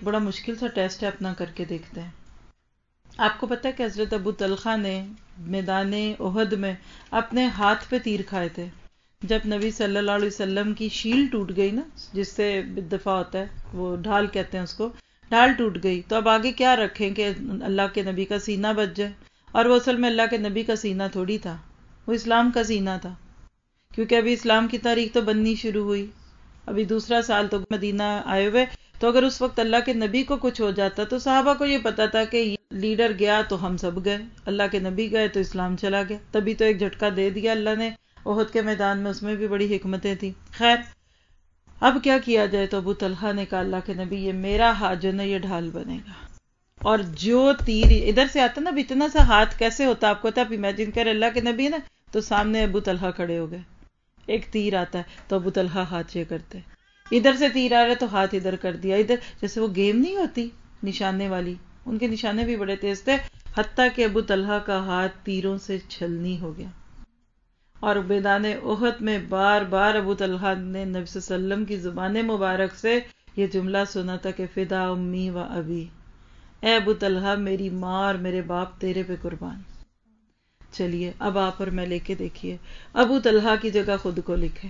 بڑا مشکل سا ٹیسٹ ہے، اپنا کر کے دیکھتے ہیں. آپ کو پتہ ہے کہ حضرت ابو طلحہ نے میدان احد میں اپنے ہاتھ پہ تیر کھائے تھے. جب نبی صلی اللہ علیہ وسلم کی شیل ٹوٹ گئی نا، جس سے دفاع ہوتا ہے، وہ ڈھال کہتے ہیں اس کو، ڈھال ٹوٹ گئی تو اب آگے کیا رکھیں کہ اللہ کے نبی کا سینہ بچ جائے. اور وہ اصل میں اللہ کے نبی کا سینہ تھوڑی تھا، وہ اسلام کا سینہ تھا، کیونکہ ابھی اسلام کی تاریخ تو بننی شروع ہوئی، ابھی دوسرا سال تو مدینہ آئے ہوئے. تو اگر اس وقت اللہ کے نبی کو کچھ ہو جاتا تو صحابہ کو یہ پتا تھا کہ لیڈر گیا تو ہم سب گئے، اللہ کے نبی گئے تو اسلام چلا گیا. تبھی تو ایک جھٹکا دے دیا اللہ نے احد کے میدان میں، اس میں بھی بڑی حکمتیں تھیں. خیر، اب کیا کیا جائے؟ تو ابو طلحہ نے کہا اللہ کے نبی، یہ میرا ہاتھ جو نا یہ ڈھال بنے گا، اور جو تیر ادھر سے آتا نا، اب اتنا سا ہاتھ کیسے ہوتا آپ کو پتا؟ آپ امیجن کریں اللہ کے نبی نا، تو سامنے ابو طلحہ کھڑے ہو گئے، ایک تیر آتا ہے تو ابو طلحہ ہاتھ یہ کرتے، ادھر سے تیر آ رہا ہے تو ہاتھ ادھر کر دیا، ادھر جیسے وہ گیم نہیں ہوتی نشانے والی، ان کے نشانے بھی بڑے تیز تھے، حتیٰ کہ ابو طلحہ کا ہاتھ تیروں سے چھلنی ہو گیا. اور میدان احد میں بار بار ابو طلحہ نے نبی صلی اللہ علیہ وسلم کی زبان مبارک سے یہ جملہ سنا تھا کہ فدا امی و ابی، اے ابو طلحہ میری ماں اور میرے باپ تیرے پہ قربان. چلیے اب آپ اور میں لے کے دیکھیے، ابو طلحہ کی جگہ خود کو لکھیں.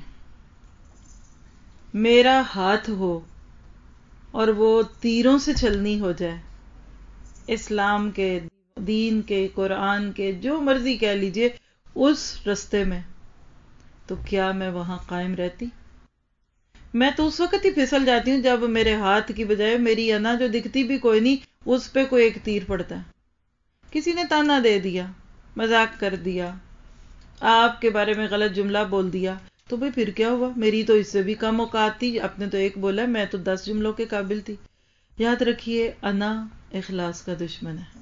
میرا ہاتھ ہو اور وہ تیروں سے چھلنی ہو جائے، اسلام کے، دین کے، قرآن کے، جو مرضی کہہ لیجئے، اس رستے میں، تو کیا میں وہاں قائم رہتی؟ میں تو اس وقت ہی پھسل جاتی ہوں جب میرے ہاتھ کی بجائے میری انا جو دکھتی بھی کوئی نہیں، اس پہ کوئی ایک تیر پڑتا ہے. کسی نے تانا دے دیا، مذاق کر دیا، آپ کے بارے میں غلط جملہ بول دیا، تو بھئی پھر کیا ہوا؟ میری تو اس سے بھی کم اوقات تھی، آپ نے تو ایک بولا، میں تو 10 جملوں کے قابل تھی. یاد رکھیے، انا اخلاص کا دشمن ہے.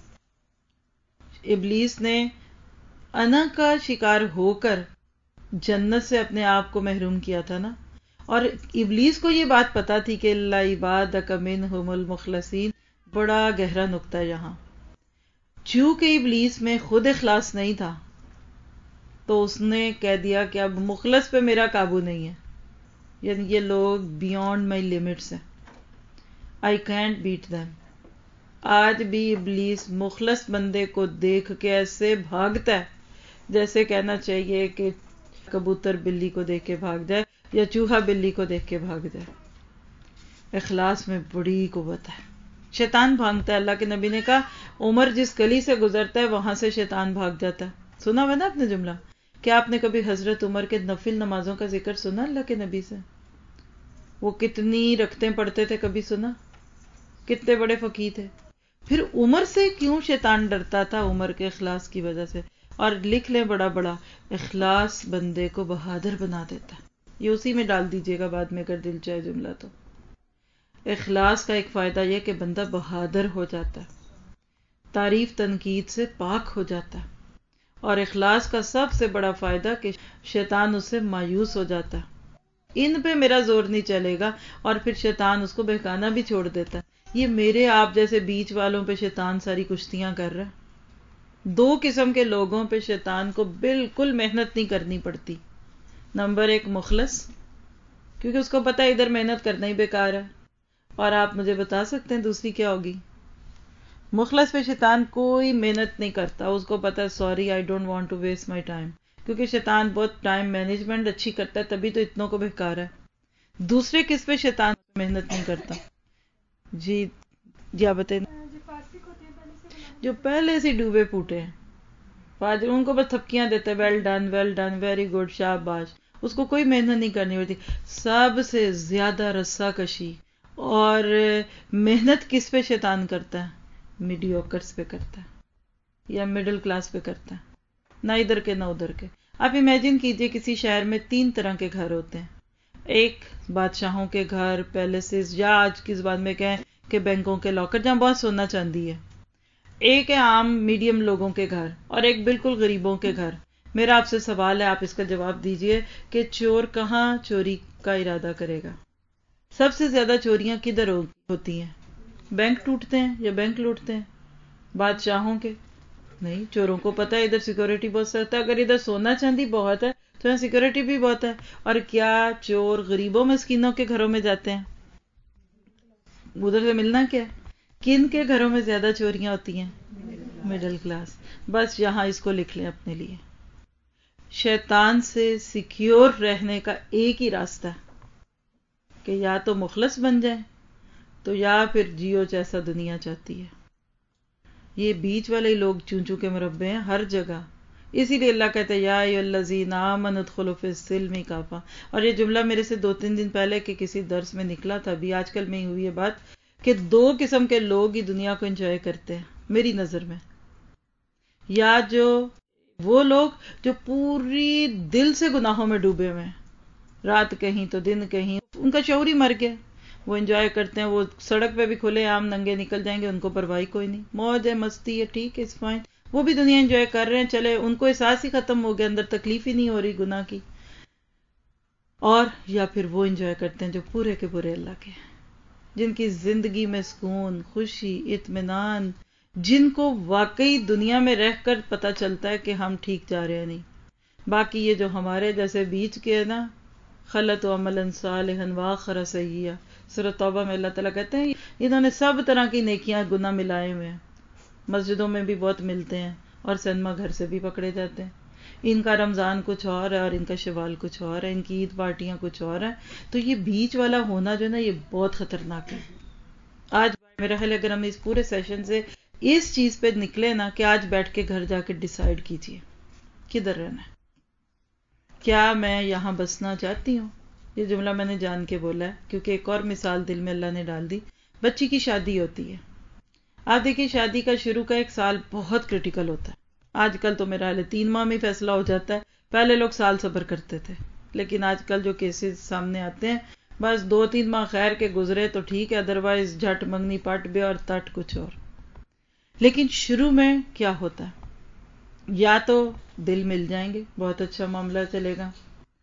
ابلیس نے انا کا شکار ہو کر جنت سے اپنے آپ کو محروم کیا تھا نا. اور ابلیس کو یہ بات پتا تھی کہ اللہ عبادک منہم المخلصین، بڑا گہرا نقطہ ہے یہاں. چونکہ ابلیس میں خود اخلاص نہیں تھا تو اس نے کہہ دیا کہ اب مخلص پہ میرا قابو نہیں ہے، یعنی یہ لوگ بیونڈ مائی لمٹس ہیں، آئی کینٹ بیٹ them. آج بھی ابلیس مخلص بندے کو دیکھ کے ایسے بھاگتا ہے جیسے کہنا چاہیے کہ کبوتر بلی کو دیکھ کے بھاگ جائے یا چوہا بلی کو دیکھ کے بھاگ جائے. اخلاص میں بڑی قوت ہے. شیطان بھاگتا ہے، اللہ کے نبی نے کہا عمر جس گلی سے گزرتا ہے وہاں سے شیطان بھاگ جاتا ہے. سنا ہوا نا آپ نے جملہ؟ کیا آپ نے کبھی حضرت عمر کے نفل نمازوں کا ذکر سنا اللہ کے نبی سے؟ وہ کتنی رکعتیں پڑھتے تھے، کبھی سنا؟ کتنے بڑے فقیہ تھے. پھر عمر سے کیوں شیطان ڈرتا تھا؟ عمر کے اخلاص کی وجہ سے. اور لکھ لیں بڑا بڑا، اخلاص بندے کو بہادر بنا دیتا ہے. یہ اسی میں ڈال دیجئے گا بعد میں اگر دل چاہے جملہ تو. اخلاص کا ایک فائدہ یہ کہ بندہ بہادر ہو جاتا ہے، تعریف تنقید سے پاک ہو جاتا ہے. اور اخلاص کا سب سے بڑا فائدہ کہ شیطان اس سے مایوس ہو جاتا ہے، ان پہ میرا زور نہیں چلے گا، اور پھر شیطان اس کو بہکانا بھی چھوڑ دیتا ہے. یہ میرے آپ جیسے بیچ والوں پہ شیطان ساری کشتیاں کر رہا ہے. 2 قسم کے لوگوں پہ شیطان کو بالکل محنت نہیں کرنی پڑتی. نمبر 1 مخلص، کیونکہ اس کو پتہ ہے ادھر محنت کرنا ہی بیکار ہے. اور آپ مجھے بتا سکتے ہیں دوسری کیا ہوگی؟ مخلص پہ شیطان کوئی محنت نہیں کرتا، اس کو پتہ ہے sorry I don't want to waste my time, کیونکہ شیطان بہت ٹائم مینجمنٹ اچھی کرتا ہے، تبھی تو اتنوں کو بہکا رہا ہے. دوسرے کس پہ شیطان محنت نہیں کرتا؟ جی آپ بتائیں. جو پہلے سے ڈوبے پوٹے ہیں، فاجر، ان کو بس تھپکیاں دیتے، ویل ڈن ویری گڈ، شاباش. اس کو کوئی محنت نہیں کرنی ہوتی. سب سے زیادہ رسہ کشی اور محنت کس پہ شیطان کرتا ہے؟ میڈیوکرز پہ کرتا ہے، یا مڈل کلاس پہ کرتا ہے، نہ ادھر کے نہ ادھر کے. آپ امیجن کیجئے کسی شہر میں 3 طرح کے گھر ہوتے ہیں. ایک بادشاہوں کے گھر، پیلیسز، یا آج کی زبان میں کہیں کہ بینکوں کے لاکر جہاں بہت سونا چاندی ہے. ایک ہے عام میڈیم لوگوں کے گھر، اور ایک بالکل غریبوں کے گھر. میرا آپ سے سوال ہے، آپ اس کا جواب دیجئے کہ چور کہاں چوری کا ارادہ کرے گا؟ سب سے زیادہ چوریاں کدھر ہوتی ہیں؟ بینک ٹوٹتے ہیں یا بینک لوٹتے ہیں؟ بادشاہوں کے نہیں. چوروں کو پتہ ہے ادھر سیکورٹی بہت سخت ہے، اگر ادھر سونا چاندی بہت ہے تو یہاں سیکورٹی بھی بہت ہے. اور کیا چور غریبوں مسکینوں کے گھروں میں جاتے ہیں؟ ادھر سے ملنا کیا ہے؟ کن کے گھروں میں زیادہ چوریاں ہوتی ہیں؟ Middle class. بس یہاں اس کو لکھ لیں اپنے لیے. شیطان سے سیکیور رہنے کا ایک ہی راستہ ہے کہ یا تو مخلص بن جائیں تو یا پھر جیو جیسا دنیا چاہتی ہے. یہ بیچ والے لوگ چون چون کے مربع ہیں ہر جگہ. اسی لیے اللہ کہتے ہیں یا ایھا الذین آمنوا ادخلوا فی السلم کافہ. اور یہ جملہ میرے سے 2-3 دن پہلے کے کسی درس میں نکلا تھا. ابھی آج کل میں ہی ہوئی ہے بات کہ 2 قسم کے لوگ ہی دنیا کو انجوائے کرتے ہیں میری نظر میں. یا جو وہ لوگ جو پوری دل سے گناہوں میں ڈوبے ہوئے ہیں, رات کہیں تو دن کہیں, ان کا شعور ہی مر گیا. وہ انجوائے کرتے ہیں, وہ سڑک پہ بھی کھلے عام ننگے نکل جائیں گے, ان کو پرواہی کوئی نہیں, موج ہے مستی ہے, ٹھیک ہے, اٹس فائن. وہ بھی دنیا انجوائے کر رہے ہیں, چلے ان کو احساس ہی ختم ہو گیا, اندر تکلیف ہی نہیں ہو رہی گناہ کی. اور یا پھر وہ انجوائے کرتے ہیں جو پورے کے پورے اللہ کے, جن کی زندگی میں سکون, خوشی, اطمینان, جن کو واقعی دنیا میں رہ کر پتہ چلتا ہے کہ ہم ٹھیک جا رہے ہیں نہیں. باقی یہ جو ہمارے جیسے بیچ کے ہے نا, خلط و عملا صالحا واخر سیئا, سورۃ توبہ میں اللہ تعالیٰ کہتے ہیں انہوں نے سب طرح کی نیکیاں گناہ ملائے ہوئے ہیں. مسجدوں میں بھی بہت ملتے ہیں اور سینما گھر سے بھی پکڑے جاتے ہیں. ان کا رمضان کچھ اور ہے اور ان کا شوال کچھ اور ہے, ان کی عید پارٹیاں کچھ اور ہیں. تو یہ بیچ والا ہونا جو ہے نا یہ بہت خطرناک ہے. آج میرا خیال ہے اگر ہم اس پورے سیشن سے اس چیز پہ نکلے نا کہ آج بیٹھ کے گھر جا کے ڈیسائیڈ کیجئے کدھر رہنا ہے. کیا میں یہاں بسنا چاہتی ہوں؟ یہ جملہ میں نے جان کے بولا ہے کیونکہ ایک اور مثال دل میں اللہ نے ڈال دی. بچی کی شادی ہوتی ہے. آپ دیکھیے شادی کا شروع کا 1 سال بہت کرٹیکل ہوتا ہے. آج کل تو میرا حال ہے 3 ماہ میں فیصلہ ہو جاتا ہے. پہلے لوگ سال صبر کرتے تھے, لیکن آج کل جو کیسز سامنے آتے ہیں بس 2-3 ماہ خیر کے گزرے تو ٹھیک ہے, ادروائز جھٹ منگنی پٹ بے اور تٹ کچھ اور. لیکن شروع میں کیا ہوتا ہے, یا تو دل مل جائیں گے, بہت اچھا معاملہ چلے گا,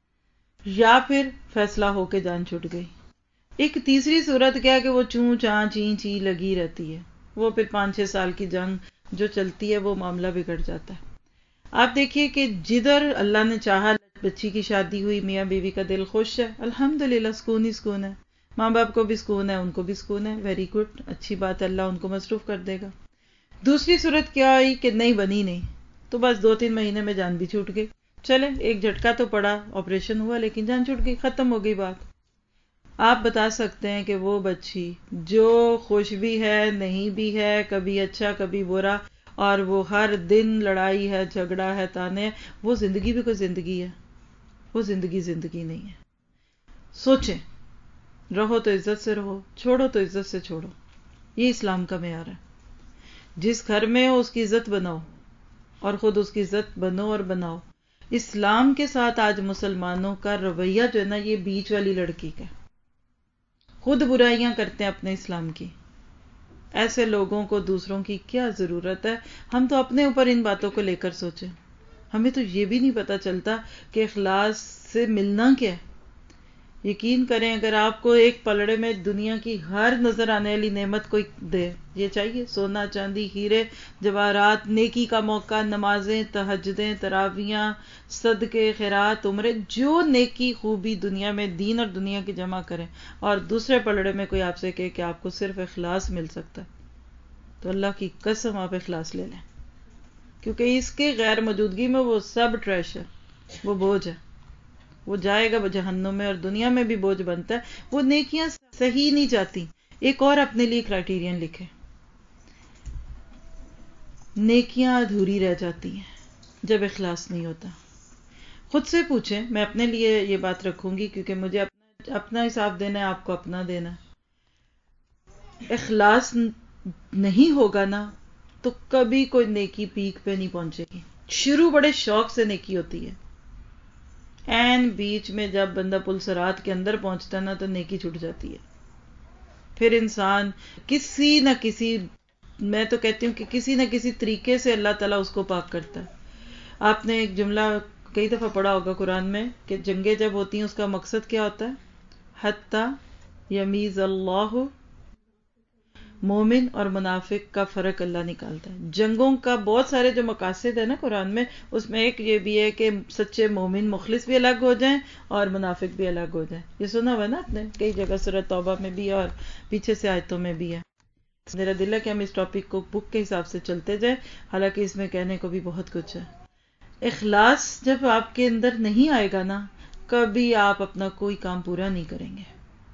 یا پھر فیصلہ ہو کے جان چھوٹ گئی. ایک تیسری صورت کیا ہے کہ وہ چوں چاں چیں چی لگی رہتی ہے, وہ پھر 5-6 سال کی جنگ جو چلتی ہے وہ معاملہ بگڑ جاتا ہے. آپ دیکھیے کہ جدھر اللہ نے چاہا بچی کی شادی ہوئی, میاں بیوی کا دل خوش ہے, الحمدللہ سکون ہی سکون ہے, ماں باپ کو بھی سکون ہے, ان کو بھی سکون ہے, ویری گڈ, اچھی بات ہے, اللہ ان کو مصروف کر دے گا. دوسری صورت کیا آئی کہ نہیں بنی نہیں, تو بس 2-3 مہینے میں جان بھی چھوٹ گئی. چلے ایک جھٹکا تو پڑا, آپریشن ہوا, لیکن جان چھوٹ گئی, ختم ہو گئی بات. آپ بتا سکتے ہیں کہ وہ بچی جو خوش بھی ہے نہیں بھی ہے, کبھی اچھا کبھی برا, اور وہ ہر دن لڑائی ہے, جھگڑا ہے, تانے, وہ زندگی بھی کوئی زندگی ہے؟ وہ زندگی نہیں ہے. سوچیں, رہو تو عزت سے رہو, چھوڑو تو عزت سے چھوڑو. یہ اسلام کا معیار ہے. جس گھر میں ہو اس کی عزت بناؤ اور خود اس کی عزت بنو اور بناؤ. اسلام کے ساتھ آج مسلمانوں کا رویہ جو ہے نا یہ بیچ والی لڑکی کا, خود برائیاں کرتے ہیں اپنے اسلام کی. ایسے لوگوں کو دوسروں کی کیا ضرورت ہے؟ ہم تو اپنے اوپر ان باتوں کو لے کر سوچیں. ہمیں تو یہ بھی نہیں پتا چلتا کہ اخلاص سے ملنا کیا ہے. یقین کریں اگر آپ کو ایک پلڑے میں دنیا کی ہر نظر آنے والی نعمت کوئی دے, یہ چاہیے؟ سونا چاندی ہیرے جواہرات, نیکی کا موقع, نمازیں, تہجدیں, تراویاں, صدقے, خیرات, عمرے, جو نیکی خوبی دنیا میں دین اور دنیا کی جمع کریں, اور دوسرے پلڑے میں کوئی آپ سے کہے کہ آپ کو صرف اخلاص مل سکتا ہے, تو اللہ کی قسم آپ اخلاص لے لیں, کیونکہ اس کے غیر موجودگی میں وہ سب ٹریش ہے, وہ بوجھ ہے, وہ جائے گا جہنم میں, اور دنیا میں بھی بوجھ بنتا ہے. وہ نیکیاں صحیح نہیں جاتی. ایک اور اپنے لیے کرائٹیرین لکھے, نیکیاں ادھوری رہ جاتی ہیں جب اخلاص نہیں ہوتا. خود سے پوچھیں, میں اپنے لیے یہ بات رکھوں گی کیونکہ مجھے اپنا حساب دینا ہے, آپ کو اپنا دینا ہے. اخلاص نہیں ہوگا نا تو کبھی کوئی نیکی پیک پہ نہیں پہنچے گی. شروع بڑے شوق سے نیکی ہوتی ہے, این بیچ میں جب بندہ پل صراط کے اندر پہنچتا ہے نا تو نیکی چھوٹ جاتی ہے. پھر انسان کسی نہ کسی, میں تو کہتی ہوں کہ کسی نہ کسی طریقے سے اللہ تعالیٰ اس کو پاک کرتا ہے. آپ نے ایک جملہ کئی دفعہ پڑھا ہوگا قرآن میں کہ جنگیں جب ہوتی ہیں اس کا مقصد کیا ہوتا ہے؟ حتی یمیز اللہ مومن اور منافق کا فرق اللہ نکالتا ہے. جنگوں کا بہت سارے جو مقاصد ہیں نا قرآن میں، اس میں ایک یہ بھی ہے کہ سچے مومن مخلص بھی الگ ہو جائیں اور منافق بھی الگ ہو جائیں. یہ سنا ہوا نا آپ نے، کئی جگہ سورۃ توبہ میں بھی ہے اور پیچھے سے آیتوں میں بھی ہے. میرا دل ہے کہ ہم اس ٹاپک کو بک کے حساب سے چلتے جائیں، حالانکہ اس میں کہنے کو بھی بہت کچھ ہے. اخلاص جب آپ کے اندر نہیں آئے گا نا، کبھی آپ اپنا کوئی کام پورا نہیں کریں گے.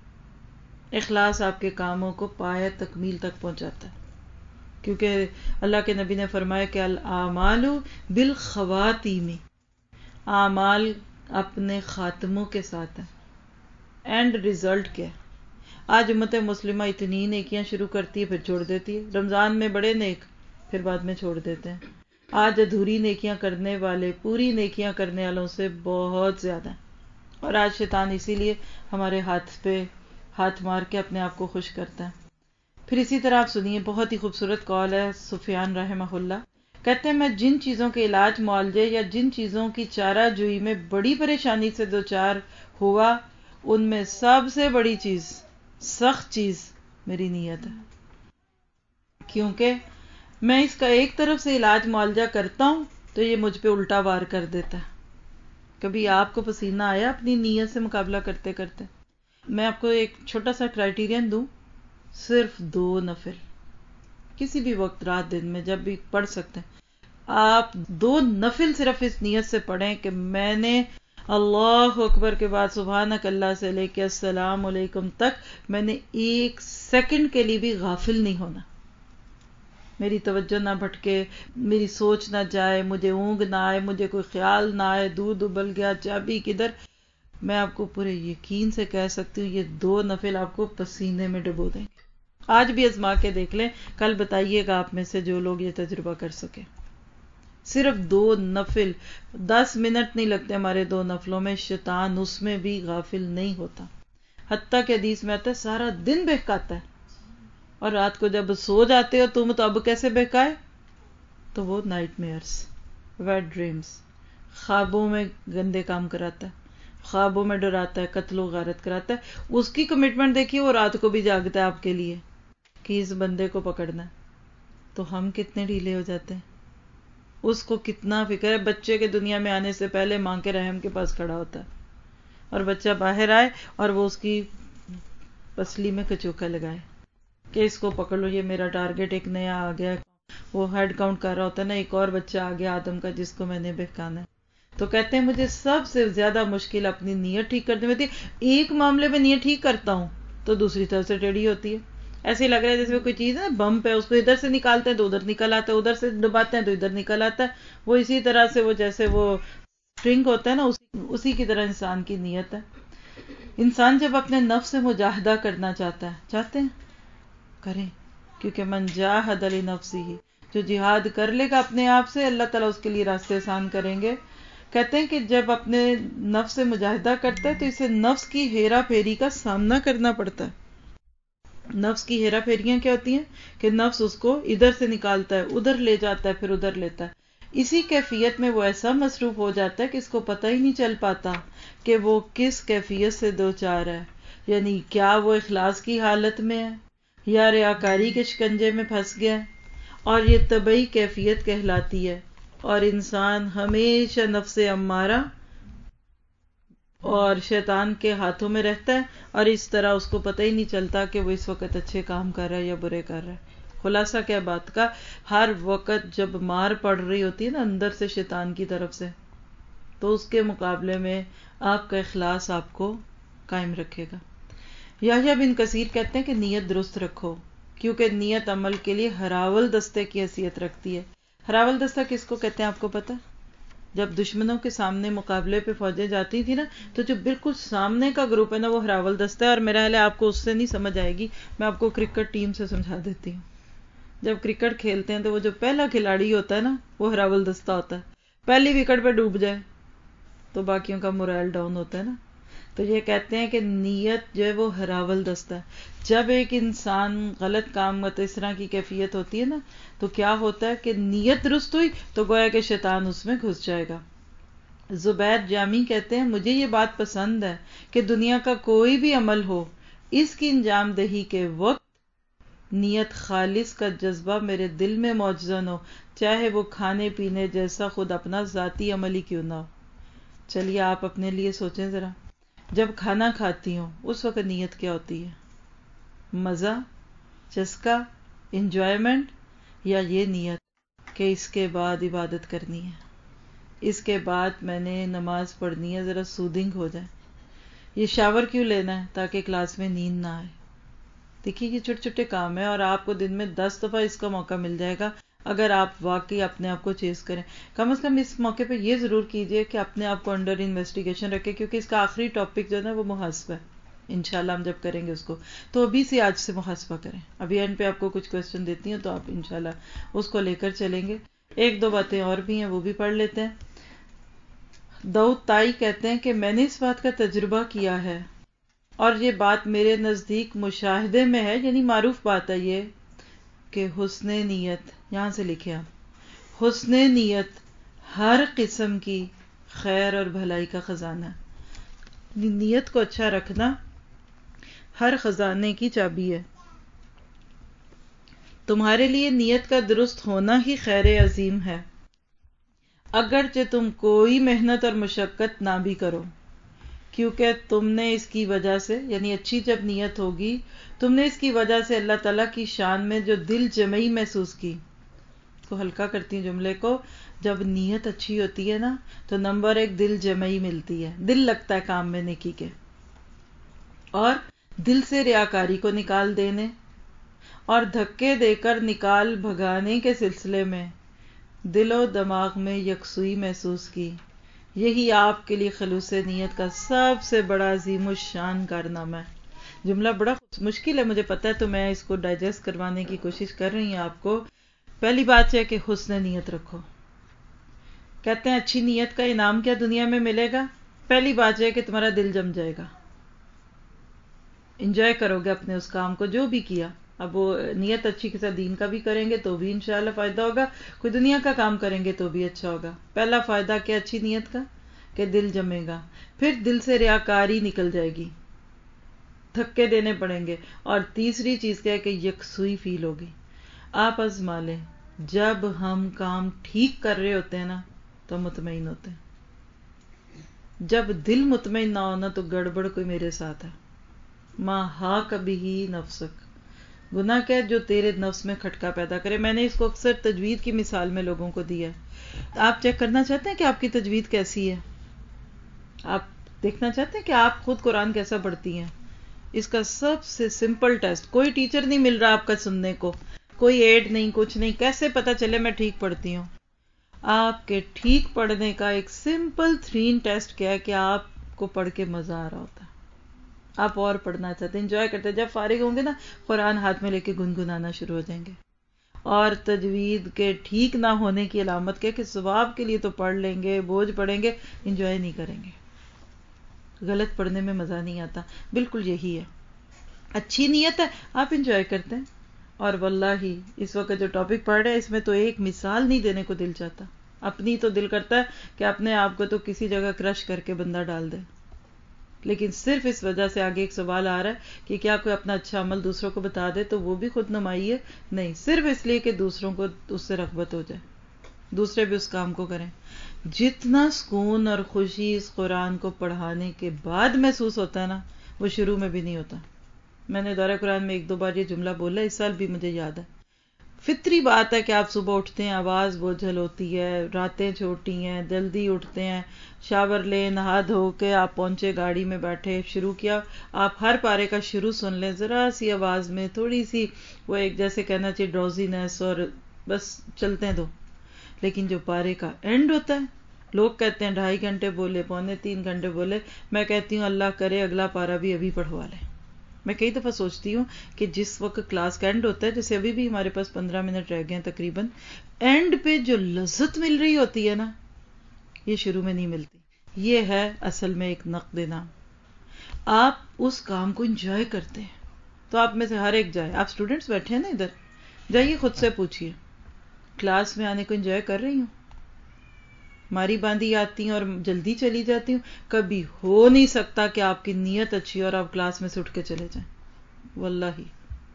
اخلاص آپ کے کاموں کو پایہ تکمیل تک پہنچاتا ہے، کیونکہ اللہ کے نبی نے فرمایا کہ الاعمال بالخواتیم، اعمال اپنے خاتموں کے ساتھ ہیں. اینڈ ریزلٹ کیا ہے؟ آج امت مسلمہ اتنی نیکیاں شروع کرتی ہے پھر چھوڑ دیتی ہے. رمضان میں بڑے نیک، پھر بعد میں چھوڑ دیتے ہیں. آج ادھوری نیکیاں کرنے والے پوری نیکیاں کرنے والوں سے بہت زیادہ ہیں. اور آج شیطان اسی لیے ہمارے ہاتھ پہ ہاتھ مار کے اپنے آپ کو خوش کرتا ہے. پھر اسی طرح آپ سنیے، بہت ہی خوبصورت قول ہے سفیان رحمہ اللہ. کہتے ہیں میں جن چیزوں کے علاج معالجے یا جن چیزوں کی چارہ جوئی میں بڑی پریشانی سے دوچار ہوا، ان میں سب سے بڑی چیز، سخت چیز میری نیت ہے. کیونکہ میں اس کا ایک طرف سے علاج معالجہ کرتا ہوں تو یہ مجھ پہ الٹا وار کر دیتا ہے. کبھی آپ کو پسینہ آیا اپنی نیت سے مقابلہ کرتے کرتے؟ میں آپ کو ایک چھوٹا سا کرائٹیرین دوں، صرف 2 نفل کسی بھی وقت رات دن میں جب بھی پڑھ سکتے ہیں. آپ 2 نفل صرف اس نیت سے پڑھیں کہ میں نے اللہ اکبر کے بعد سبحانک اللہ سے لے کے السلام علیکم تک میں نے 1 سیکنڈ کے لیے بھی غافل نہیں ہونا. میری توجہ نہ بھٹکے، میری سوچ نہ جائے، مجھے اونگ نہ آئے، مجھے کوئی خیال نہ آئے دودھ ابل گیا چابی کدھر. میں آپ کو پورے یقین سے کہہ سکتی ہوں یہ 2 نفل آپ کو پسینے میں ڈبو دیں گے. آج بھی آزما کے دیکھ لیں، کل بتائیے گا آپ میں سے جو لوگ یہ تجربہ کر سکے. صرف 2 نفل، 10 منٹ نہیں لگتے ہمارے 2 نفلوں میں، شیطان اس میں بھی غافل نہیں ہوتا. حتیٰ کہ حدیث میں آتا ہے سارا دن بہکاتا ہے، اور رات کو جب سو جاتے ہو تم تو اب کیسے بہکائے؟ تو وہ نائٹ میئرز، ویٹ ڈریمز، خوابوں میں گندے کام کراتا ہے، خوابوں میں ڈراتا ہے، قتل و غارت کراتا ہے. اس کی کمٹمنٹ دیکھیے، وہ رات کو بھی جاگتا ہے آپ کے لیے کہ اس بندے کو پکڑنا ہے. تو ہم کتنے ڈھیلے ہو جاتے ہیں. اس کو کتنا فکر ہے، بچے کے دنیا میں آنے سے پہلے ماں کے رحم کے پاس کھڑا ہوتا ہے، اور بچہ باہر آئے اور وہ اس کی پسلی میں کچوکا لگائے کہ اس کو پکڑ لو، یہ میرا ٹارگٹ ایک نیا آ گیا. وہ ہیڈ کاؤنٹ کر رہا ہوتا ہے نا، ایک اور بچہ آ گیا آدم کا جس کو میں نے بہکانا ہے. تو کہتے ہیں مجھے سب سے زیادہ مشکل اپنی نیت ٹھیک کرنے میں ہوتی ہے. ایک معاملے میں نیت ٹھیک کرتا ہوں تو دوسری طرف سے ٹیڑھی ہوتی ہے. ایسے لگ رہا ہے جیسے کوئی چیز ہے بم پہ، اس کو ادھر سے نکالتے ہیں تو ادھر نکل آتا ہے، ادھر سے دباتے ہیں تو ادھر نکل آتا ہے. وہ اسی طرح سے وہ جیسے وہ اسٹرنگ ہوتا ہے نا، اسی کی طرح انسان کی نیت ہے. انسان جب اپنے نفس سے مجاہدہ کرنا چاہتے ہیں کریں، کیونکہ من جاہد لنفسہ، جو جہاد کر لے گا اپنے آپ سے، اللہ تعالیٰ اس کے لیے راستے آسان کریں گے. کہتے ہیں کہ جب اپنے نفس سے مجاہدہ کرتا ہے تو اسے نفس کی ہیرا پھیری کا سامنا کرنا پڑتا ہے. نفس کی ہیرا پھیریاں کیا ہوتی ہیں کہ نفس اس کو ادھر سے نکالتا ہے، ادھر لے جاتا ہے، پھر ادھر لیتا ہے. اسی کیفیت میں وہ ایسا مصروف ہو جاتا ہے کہ اس کو پتہ ہی نہیں چل پاتا کہ وہ کس کیفیت سے دوچار ہے. یعنی کیا وہ اخلاص کی حالت میں ہے یا ریاکاری کے شکنجے میں پھنس گیا ہے. اور یہ طبعی کیفیت کہلاتی ہے، اور انسان ہمیشہ نفس امارہ اور شیطان کے ہاتھوں میں رہتا ہے، اور اس طرح اس کو پتہ ہی نہیں چلتا کہ وہ اس وقت اچھے کام کر رہا ہے یا برے کر رہا ہے. خلاصہ کیا بات کا، ہر وقت جب مار پڑ رہی ہوتی ہے نا اندر سے شیطان کی طرف سے، تو اس کے مقابلے میں آپ کا اخلاص آپ کو قائم رکھے گا. یحییٰ بن کثیر کہتے ہیں کہ نیت درست رکھو، کیونکہ نیت عمل کے لیے ہراول دستے کی حیثیت رکھتی ہے. ہراول دستہ کس کو کہتے ہیں آپ کو پتہ؟ جب دشمنوں کے سامنے مقابلے پہ فوجیں جاتی تھی نا، تو جو بالکل سامنے کا گروپ ہے نا وہ ہراول دستہ ہے. اور میرا خیال ہے آپ کو اس سے نہیں سمجھ آئے گی، میں آپ کو کرکٹ ٹیم سے سمجھا دیتی ہوں. جب کرکٹ کھیلتے ہیں تو وہ جو پہلا کھلاڑی ہوتا ہے نا وہ ہراول دستہ ہوتا ہے. پہلی وکٹ پہ ڈوب جائے تو باقیوں کا مورائل ڈاؤن ہوتا ہے نا. تو یہ کہتے ہیں کہ نیت جو ہے وہ ہراول دستہ ہے. جب ایک انسان غلط کام کرتا ہے، اس طرح کی کیفیت ہوتی ہے نا، تو کیا ہوتا ہے کہ نیت درست ہوئی تو گویا کہ شیطان اس میں گھس جائے گا. زبیر جامی کہتے ہیں مجھے یہ بات پسند ہے کہ دنیا کا کوئی بھی عمل ہو، اس کی انجام دہی کے وقت نیت خالص کا جذبہ میرے دل میں موجزن ہو، چاہے وہ کھانے پینے جیسا خود اپنا ذاتی عمل ہی کیوں نہ ہو۔ چلیے آپ اپنے لیے سوچیں ذرا، جب کھانا کھاتی ہوں اس وقت نیت کیا ہوتی ہے؟ مزہ، چسکا، انجوائمنٹ، یا یہ نیت کہ اس کے بعد عبادت کرنی ہے، اس کے بعد میں نے نماز پڑھنی ہے، ذرا سودنگ ہو جائے۔ یہ شاور کیوں لینا ہے؟ تاکہ کلاس میں نیند نہ آئے۔ دیکھیے یہ چھوٹے چھوٹے کام ہیں اور آپ کو دن میں 10 دفعہ اس کا موقع مل جائے گا اگر آپ واقعی اپنے آپ کو چیز کریں۔ کم از کم اس موقع پہ یہ ضرور کیجئے کہ اپنے آپ کو انڈر انویسٹیگیشن رکھیں، کیونکہ اس کا آخری ٹاپک جو ہے نا وہ محاسبہ ہے۔ انشاءاللہ ہم جب کریں گے اس کو، تو ابھی سے آج سے محاسبہ کریں۔ ابھی اینڈ پہ آپ کو کچھ کوسچن دیتی ہوں تو آپ انشاءاللہ اس کو لے کر چلیں گے۔ ایک دو باتیں اور بھی ہیں وہ بھی پڑھ لیتے ہیں۔ داؤد طائی کہتے ہیں کہ میں نے اس بات کا تجربہ کیا ہے اور یہ بات میرے نزدیک مشاہدے میں ہے، یعنی معروف بات ہے یہ، کہ حسن نیت، یہاں سے لکھے آپ، حسن نیت ہر قسم کی خیر اور بھلائی کا خزانہ ہے۔ نیت کو اچھا رکھنا ہر خزانے کی چابی ہے۔ تمہارے لیے نیت کا درست ہونا ہی خیر عظیم ہے، اگرچہ تم کوئی محنت اور مشقت نہ بھی کرو، کیونکہ تم نے اس کی وجہ سے، یعنی اچھی جب نیت ہوگی، تم نے اس کی وجہ سے اللہ تعالیٰ کی شان میں جو دل جمعی محسوس کی۔ کو ہلکا کرتی ہوں جملے کو، جب نیت اچھی ہوتی ہے نا تو نمبر 1 دل جمعی ملتی ہے، دل لگتا ہے کام میں نیکی کے، اور دل سے ریاکاری کو نکال دینے اور دھکے دے کر نکال بھگانے کے سلسلے میں دل و دماغ میں یکسوئی محسوس کی۔ یہی آپ کے لیے خلوص نیت کا سب سے بڑا عظیم الشان کارنامہ ہے۔ جملہ بڑا مشکل ہے، مجھے پتا ہے، تو میں اس کو ڈائجسٹ کروانے کی کوشش کر رہی ہوں آپ کو۔ پہلی بات ہے کہ حسن نیت رکھو۔ کہتے ہیں اچھی نیت کا انعام کیا دنیا میں ملے گا؟ پہلی بات یہ ہے کہ تمہارا دل جم جائے گا، انجوائے کرو گے اپنے اس کام کو جو بھی کیا۔ اب وہ نیت اچھی کے ساتھ دین کا بھی کریں گے تو بھی انشاءاللہ فائدہ ہوگا، کوئی دنیا کا کام کریں گے تو بھی اچھا ہوگا۔ پہلا فائدہ کیا اچھی نیت کا؟ کہ دل جمے گا، پھر دل سے ریاکاری نکل جائے گی، دھکے دینے پڑیں گے، اور تیسری چیز کیا ہے کہ یکسوئی فیل ہوگی۔ آپ آزما لیں، جب ہم کام ٹھیک کر رہے ہوتے ہیں نا تو مطمئن ہوتے ہیں، جب دل مطمئن نہ ہونا تو گڑبڑ کوئی میرے ساتھ ہے۔ ماں ہا کبھی ہی نفسک، گناہ کیا جو تیرے نفس میں کھٹکا پیدا کرے۔ میں نے اس کو اکثر تجوید کی مثال میں لوگوں کو دیا ہے۔ آپ چیک کرنا چاہتے ہیں کہ آپ کی تجوید کیسی ہے؟ آپ دیکھنا چاہتے ہیں کہ آپ خود قرآن کیسا پڑھتی ہیں؟ اس کا سب سے سمپل ٹیسٹ، کوئی ٹیچر نہیں مل رہا آپ کا سننے کو، کوئی ایڈ نہیں، کچھ نہیں، کیسے پتا چلے میں ٹھیک پڑھتی ہوں؟ آپ کے ٹھیک پڑھنے کا ایک سمپل 3 ٹیسٹ کیا ہے کہ آپ کو پڑھ کے مزہ آ رہا ہوتا ہے، آپ اور پڑھنا چاہتے ہیں، انجوائے کرتے ہیں۔ جب فارغ ہوں گے نا قرآن ہاتھ میں لے کے گنگنانا شروع ہو جائیں گے۔ اور تجوید کے ٹھیک نہ ہونے کی علامت کیا کہ ثواب کے لیے تو پڑھ لیں گے، بوجھ پڑھیں گے، انجوائے نہیں کریں گے، غلط پڑھنے میں مزہ نہیں آتا۔ بالکل یہی ہے، اچھی نیت ہے آپ انجوائے کرتے ہیں، اور واللہ اس وقت جو ٹاپک پڑھ رہے ہیں اس میں تو ایک مثال نہیں دینے کو دل چاہتا، اپنی تو دل کرتا ہے کہ اپنے آپ کو تو کسی جگہ کرش کر کے بندہ ڈال دے، لیکن صرف اس وجہ سے آگے ایک سوال آ رہا ہے کہ کیا کوئی اپنا اچھا عمل دوسروں کو بتا دے تو وہ بھی خود نمائی ہے؟ نہیں، صرف اس لیے کہ دوسروں کو اس سے رغبت ہو جائے، دوسرے بھی اس کام کو کریں۔ جتنا سکون اور خوشی اس قرآن کو پڑھانے کے بعد محسوس ہوتا ہے نا، وہ شروع میں بھی نہیں ہوتا۔ میں نے دورہ قرآن میں 1-2 بار یہ جملہ بولا، اس سال بھی مجھے یاد ہے۔ فطری بات ہے کہ آپ صبح اٹھتے ہیں، آواز بوجھل ہوتی ہے، راتیں چھوٹی ہیں، جلدی اٹھتے ہیں، شاور لے، نہا دھو کے آپ پہنچے، گاڑی میں بیٹھے، شروع کیا، آپ ہر پارے کا شروع سن لیں ذرا سی آواز میں، تھوڑی سی وہ ایک جیسے کہنا چاہیے ڈراؤزینس، اور بس چلتے ہیں دو۔ لیکن جو پارے کا اینڈ ہوتا ہے، لوگ کہتے ہیں 2.5 گھنٹے بولے، 2.25-3 گھنٹے بولے، میں کہتی ہوں اللہ کرے اگلا پارا بھی ابھی پڑھوا لیں۔ میں کئی دفعہ سوچتی ہوں کہ جس وقت کلاس کا اینڈ ہوتا ہے، جیسے ابھی بھی ہمارے پاس 15 منٹ رہ گئے ہیں تقریباً، اینڈ پہ جو لذت مل رہی ہوتی ہے نا، یہ شروع میں نہیں ملتی۔ یہ ہے اصل میں ایک نقد نام، آپ اس کام کو انجوائے کرتے ہیں۔ تو آپ میں سے ہر ایک جائے، آپ اسٹوڈنٹس بیٹھے ہیں نا ادھر، جائیے خود سے پوچھئے، کلاس میں آنے کو انجوائے کر رہی ہوں؟ ماری باندھی آتی ہیں اور جلدی چلی جاتی ہوں؟ کبھی ہو نہیں سکتا کہ آپ کی نیت اچھی اور آپ کلاس میں سے اٹھ کے چلے جائیں، واللہ۔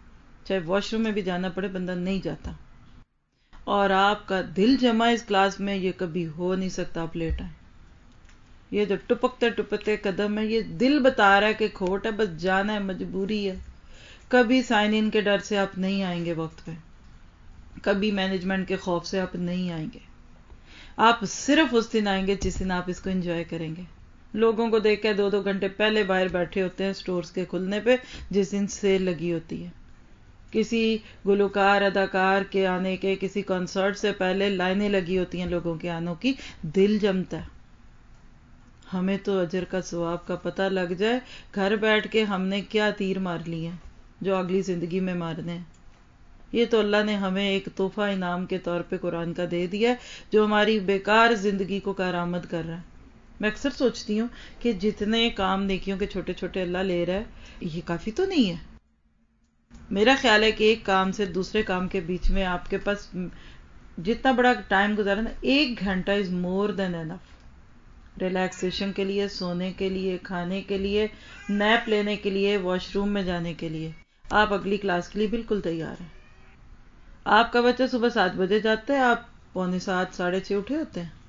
چاہے واش روم میں بھی جانا پڑے بندہ نہیں جاتا، اور آپ کا دل جمع اس کلاس میں، یہ کبھی ہو نہیں سکتا آپ لیٹ آئیں. یہ جو ٹپکتے ٹپکتے قدم ہے، یہ دل بتا رہا ہے کہ کھوٹ ہے، بس جانا ہے، مجبوری ہے. کبھی سائن ان کے ڈر سے آپ نہیں آئیں گے وقت پہ، کبھی مینجمنٹ کے خوف سے آپ نہیں آئیں گے. آپ صرف اس دن آئیں گے جس دن آپ اس کو انجوائے کریں گے. لوگوں کو دیکھ کے 2 گھنٹے پہلے باہر بیٹھے ہوتے ہیں سٹورز کے کھلنے پہ جس دن سیل لگی ہوتی ہے. کسی گلوکار اداکار کے آنے کے، کسی کنسرٹ سے پہلے لائنیں لگی ہوتی ہیں لوگوں کے آنوں کی. دل جمتا ہے. ہمیں تو اجر کا ثواب کا پتہ لگ جائے گھر بیٹھ کے ہم نے کیا تیر مار لی ہیں جو اگلی زندگی میں مارنے ہیں. یہ تو اللہ نے ہمیں ایک تحفہ انعام کے طور پہ قرآن کا دے دیا ہے جو ہماری بیکار زندگی کو کارآمد کر رہا ہے. میں اکثر سوچتی ہوں کہ جتنے کام نیکیوں کے چھوٹے چھوٹے اللہ لے رہا ہے یہ کافی تو نہیں ہے. میرا خیال ہے کہ ایک کام سے دوسرے کام کے بیچ میں آپ کے پاس جتنا بڑا ٹائم گزارنا، 1 گھنٹہ از مور دین انف. ریلیکسیشن کے لیے، سونے کے لیے، کھانے کے لیے، نیپ لینے کے لیے، واش روم میں جانے کے لیے. آپ اگلی کلاس کے لیے بالکل تیار ہیں. آپ کا بچہ صبح 7 بجے جاتا ہے، آپ 6:45 6:30 اٹھے ہوتے ہیں.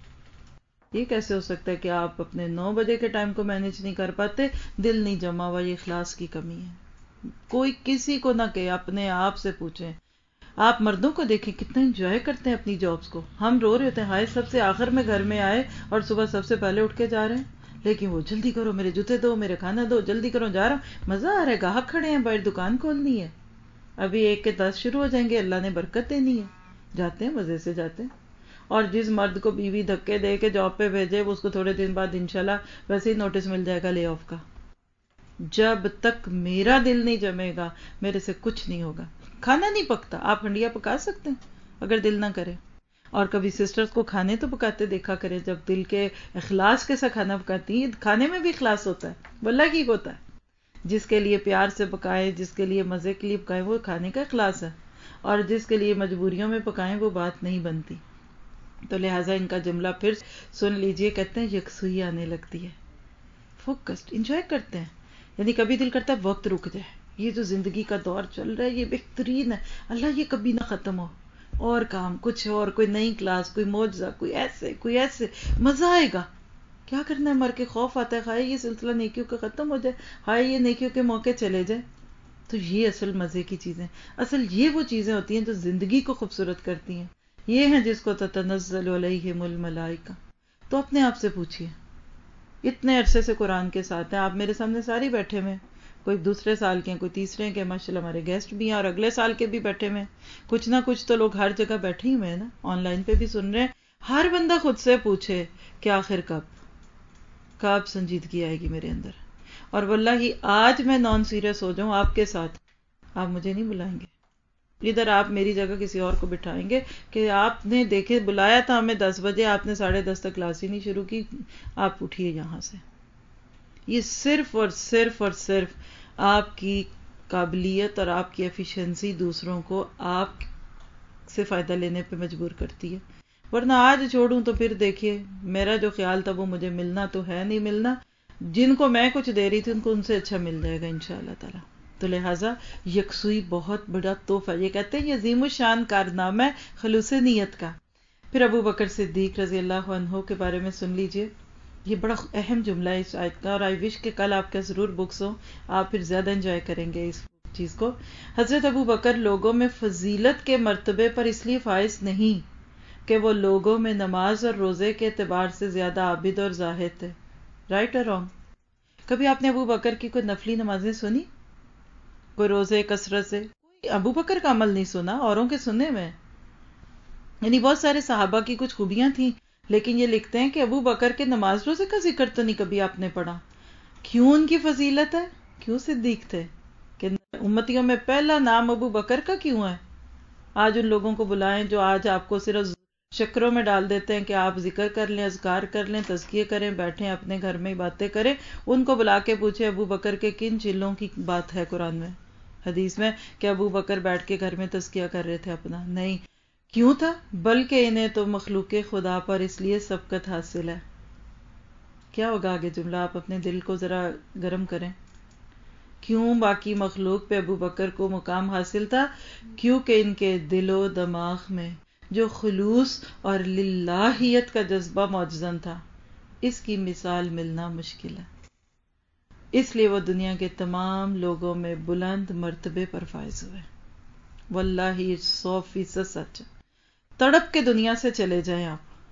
یہ کیسے ہو سکتا ہے کہ آپ اپنے 9 بجے کے ٹائم کو مینج نہیں کر پاتے؟ دل نہیں جمع ہوا، یہ اخلاص کی کمی ہے. کوئی کسی کو نہ کہے، اپنے آپ سے پوچھیں. آپ مردوں کو دیکھیں کتنا انجوائے کرتے ہیں اپنی جابز کو. ہم رو رہے ہوتے ہیں ہائے سب سے آخر میں گھر میں آئے اور صبح سب سے پہلے اٹھ کے جا رہے ہیں، لیکن وہ جلدی کرو میرے جوتے دو، میرے کھانا دو، جلدی کرو جا رہا ہوں. مزہ آ رہا ہے، گاہک کھڑے ہیں باہر، دکان کھولنی ہے، ابھی 1 کے 10 شروع ہو جائیں گے، اللہ نے برکت دینی ہے. جاتے ہیں، مزے سے جاتے ہیں. اور جس مرد کو بیوی دھکے دے کے جاب پہ بھیجے، اس کو تھوڑے دن بعد انشاءاللہ ویسے ہی نوٹس مل جائے گا لے آف کا. جب تک میرا دل نہیں جمے گا میرے سے کچھ نہیں ہوگا. کھانا نہیں پکتا، آپ ہنڈیا پکا سکتے ہیں اگر دل نہ کرے. اور کبھی سسٹرز کو کھانے تو پکاتے دیکھا کرے جب دل کے اخلاص کے ساتھ کھانا پکاتی ہیں. کھانے میں بھی اخلاص ہوتا ہے، واللہ کی ہوتا ہے. جس کے لیے پیار سے پکائیں، جس کے لیے مزے کے لیے پکائیں، وہ کھانے کا اخلاص ہے. اور جس کے لیے مجبوریوں میں پکائیں وہ بات نہیں بنتی. تو لہٰذا ان کا جملہ پھر سن لیجئے. کہتے ہیں یکسوئی آنے لگتی ہے، فوکسڈ انجوائے کرتے ہیں. یعنی کبھی دل کرتا ہے وقت رک جائے، یہ جو زندگی کا دور چل رہا ہے یہ بہترین ہے، اللہ یہ کبھی نہ ختم ہو. اور کام کچھ اور، کوئی نئی کلاس، کوئی معجزہ، کوئی ایسے مزہ آئے گا. کیا کرنا ہے؟ مر کے خوف آتا ہے ہائے یہ سلسلہ نیکیوں کا ختم ہو جائے، ہائے یہ نیکیوں کے موقع چلے جائیں. تو یہ اصل مزے کی چیزیں، اصل یہ وہ چیزیں ہوتی ہیں جو زندگی کو خوبصورت کرتی ہیں. یہ ہیں جس کو تتنزل علیہم الملائکہ. تو اپنے آپ سے پوچھئے، اتنے عرصے سے قرآن کے ساتھ ہیں آپ، میرے سامنے ساری بیٹھے ہوئے، کوئی دوسرے سال کے ہیں، کوئی تیسرے کے، ماشاءاللہ ہمارے گیسٹ بھی ہیں اور اگلے سال کے بھی بیٹھے ہوئے. کچھ نہ کچھ تو لوگ ہر جگہ بیٹھے ہی ہوئے ہیں نا، آن لائن پہ بھی سن رہے ہیں. ہر بندہ خود سے پوچھے کہ آخر کب سنجیدگی آئے گی میرے اندر. اور واللہ آج میں نان سیریس ہو جاؤں آپ کے ساتھ، آپ مجھے نہیں بلائیں گے. ادھر آپ میری جگہ کسی اور کو بٹھائیں گے کہ آپ نے دیکھے بلایا تھا ہمیں 10 بجے، آپ نے 10:30 تک کلاس ہی نہیں شروع کی، آپ اٹھیے یہاں سے. یہ صرف اور صرف آپ کی قابلیت اور آپ کی ایفیشنسی دوسروں کو آپ سے فائدہ لینے پہ مجبور کرتی ہے. ورنہ آج چھوڑوں تو پھر دیکھیے میرا جو خیال تھا وہ مجھے ملنا تو ہے نہیں ملنا. جن کو میں کچھ دے رہی تھی ان کو ان سے اچھا مل جائے گا انشاءاللہ تعالی. تو لہٰذا یکسوئی بہت بڑا تحفہ. یہ کہتے ہیں یہ عظیم الشان کارنامہ ہے خلوص نیت کا. پھر ابو بکر صدیق رضی اللہ عنہ کے بارے میں سن لیجئے. یہ بڑا اہم جملہ ہے اس آیت کا، اور آئی وش کہ کل آپ کے ضرور بکس ہوں، آپ پھر زیادہ انجوائے کریں گے اس چیز کو. حضرت ابو بکر لوگوں میں فضیلت کے مرتبے پر اس لیے فائز نہیں کہ وہ لوگوں میں نماز اور روزے کے اعتبار سے زیادہ عابد اور زاہد تھے. رائٹ اور رانگ؟ کبھی آپ نے ابو بکر کی کوئی نفلی نمازیں سنی؟ کوئی روزے کثرت سے؟ کوئی ابو بکر کا عمل نہیں سنا، اوروں کے سننے میں. یعنی بہت سارے صحابہ کی کچھ خوبیاں تھیں، لیکن یہ لکھتے ہیں کہ ابو بکر کے نماز روزے کا ذکر تو نہیں کبھی آپ نے پڑھا. کیوں ان کی فضیلت ہے؟ کیوں صدیق تھے کہ امتیوں میں پہلا نام ابو بکر کا کیوں ہے؟ آج ان لوگوں کو بلائیں جو آج آپ کو صرف چکروں میں ڈال دیتے ہیں کہ آپ ذکر کر لیں، اذکار کر لیں، تزکیے کریں، بیٹھیں اپنے گھر میں باتیں کریں. ان کو بلا کے پوچھیں ابو بکر کے کن چیزوں کی بات ہے قرآن میں، حدیث میں کہ ابو بکر بیٹھ کے گھر میں تزکیہ کر رہے تھے اپنا؟ نہیں. کیوں تھا؟ بلکہ انہیں تو مخلوق خدا پر اس لیے سبقت حاصل ہے. کیا ہوگا آگے جملہ؟ آپ اپنے دل کو ذرا گرم کریں. کیوں باقی مخلوق پہ ابو بکر کو مقام حاصل تھا؟ کیونکہ ان کے دل و دماغ میں جو خلوص اور للہیت کا جذبہ موجزن تھا، اس کی مثال ملنا مشکل ہے. اس لیے وہ دنیا کے تمام لوگوں میں بلند مرتبے پر فائز ہوئے. واللہ یہ 100% سچ ہے. تڑپ کے دنیا سے چلے جائیں،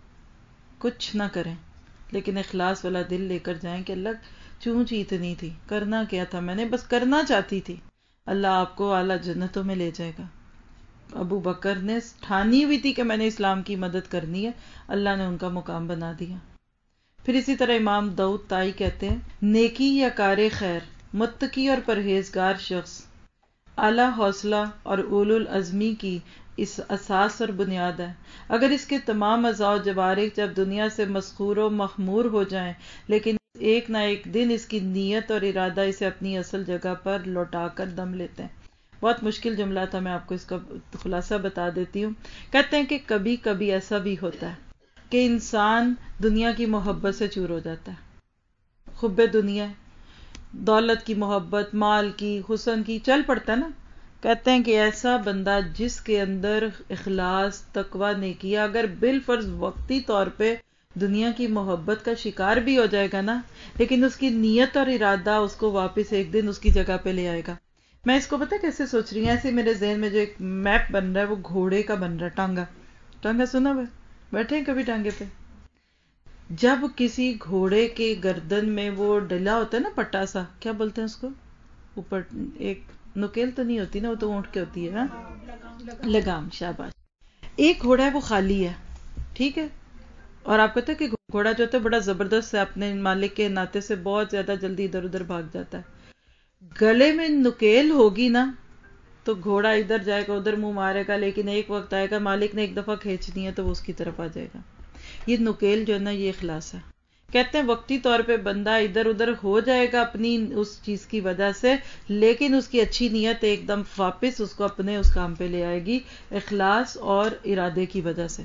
آپ کچھ نہ کریں لیکن اخلاص والا دل لے کر جائیں کہ اللہ چونچ اتنی تھی، کرنا کیا تھا، میں نے بس کرنا چاہتی تھی. اللہ آپ کو اعلیٰ جنتوں میں لے جائے گا. ابو بکر نے ٹھانی ہوئی تھی کہ میں نے اسلام کی مدد کرنی ہے، اللہ نے ان کا مقام بنا دیا. پھر اسی طرح امام داؤد طائی کہتے ہیں، نیکی یا کار خیر، متقی اور پرہیزگار شخص اعلیٰ حوصلہ اور اولو العزمی کی اس اساس اور بنیاد ہے. اگر اس کے تمام اعضاء و جوارح جب دنیا سے مسخور و مخمور ہو جائیں، لیکن ایک نہ ایک دن اس کی نیت اور ارادہ اسے اپنی اصل جگہ پر لوٹا کر دم لیتے ہیں. بہت مشکل جملہ تھا، میں آپ کو اس کا خلاصہ بتا دیتی ہوں. کہتے ہیں کہ کبھی کبھی ایسا بھی ہوتا ہے کہ انسان دنیا کی محبت سے چور ہو جاتا ہے. حب دنیا، دولت کی محبت، مال کی، حسن کی، چل پڑتا ہے نا. کہتے ہیں کہ ایسا بندہ جس کے اندر اخلاص، تقوی، نیکی، اگر بالفرض وقتی طور پہ دنیا کی محبت کا شکار بھی ہو جائے گا نا، لیکن اس کی نیت اور ارادہ اس کو واپس ایک دن اس کی جگہ پہ لے آئے گا. میں اس کو پتہ کیسے سوچ رہی ہوں، ایسے میرے ذہن میں جو ایک میپ بن رہا ہے وہ گھوڑے کا بن رہا ہے. ٹانگا سنا ہوا ہے؟ بیٹھے ہیں کبھی ٹانگے پہ؟ جب کسی گھوڑے کے گردن میں وہ ڈلا ہوتا ہے نا پٹا سا، کیا بولتے ہیں اس کو، اوپر ایک نکیل تو نہیں ہوتی نا، وہ تو اونٹ کے ہوتی ہے نا، لگام. شاباش. ایک گھوڑا ہے وہ خالی ہے، ٹھیک ہے، اور آپ کہتے ہیں کہ گھوڑا جو ہوتا ہے بڑا زبردست ہے، اپنے مالک کے ناطے سے بہت زیادہ جلدی ادھر ادھر بھاگ جاتا ہے. گلے میں نکیل ہوگی نا تو گھوڑا ادھر جائے گا، ادھر منہ مارے گا، لیکن ایک وقت آئے گا مالک نے ایک دفعہ کھینچنی ہے تو وہ اس کی طرف آ جائے گا. یہ نکیل جو ہے نا یہ اخلاص ہے. کہتے ہیں وقتی طور پہ بندہ ادھر ادھر ہو جائے گا اپنی اس چیز کی وجہ سے، لیکن اس کی اچھی نیت ایک دم واپس اس کو اپنے اس کام پہ لے آئے گی، اخلاص اور ارادے کی وجہ سے.